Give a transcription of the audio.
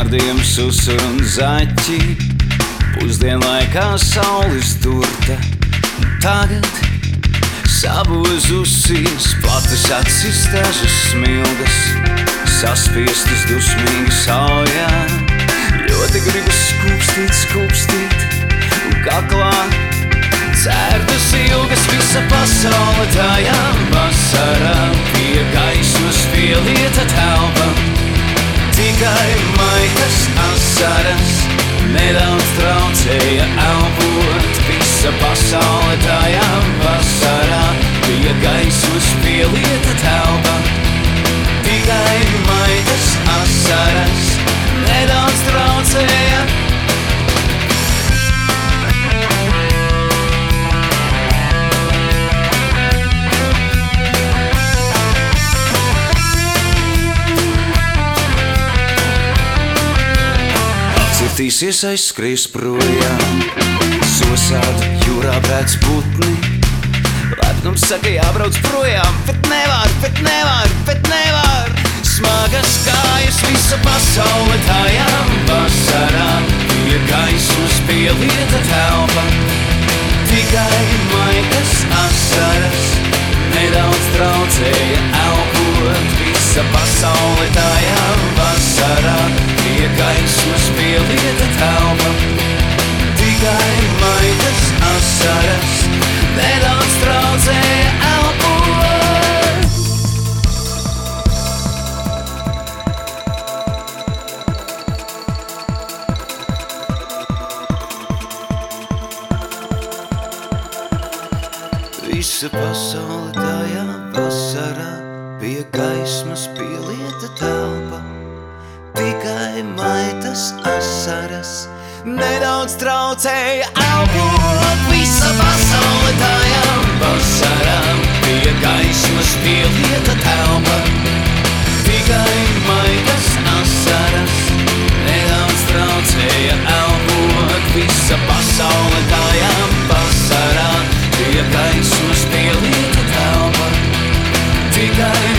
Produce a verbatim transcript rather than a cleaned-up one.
vārdiem susur un zaķi. Pusdienlaikā saules durta, tagad sabozusīs, platas acis, dažas smilgas, saspiestas dusmīgi saujā. Ļoti gribas skūpstīt, skūpstīt, un kaklā cērtas ilgas, visa pasaule tajā vasarā. Pie gaismas pielieta telpa, tikai maitas asaras nedaudz traucēja elpot. Visa pasaule tajā vasarā, pie gaismas pielieta telpa, tikai maitas asaras nedaudz traucēja. Cirtīsies, aizskries projām, sosāda jūrā pēc putni. Lepnums saka jābrauc projām, bet nevar, bet nevar, bet nevar. Smagas kājas, visa pasaule tajā vasarā, pie gaismas pielieta telpa, tikai maitas asaras nedaudz traucēja elpot. Visa pasaule tajā vasarā, pie gaismas pielieta telpa, tikai maitas asaras nedaudz traucēja elpot. Visa pasaule tajā vasarā, pie gaismas pielieta telpa, tikai maitas asaras nedaudz traucēja elpot. Visa pasaule tajā vasarā, pie gaismas pielieta telpa, tikai maitas asaras nedaudz traucēja elpot. Visa pasaule tajā vasarā, pie gaismas pielieta telpa, tikai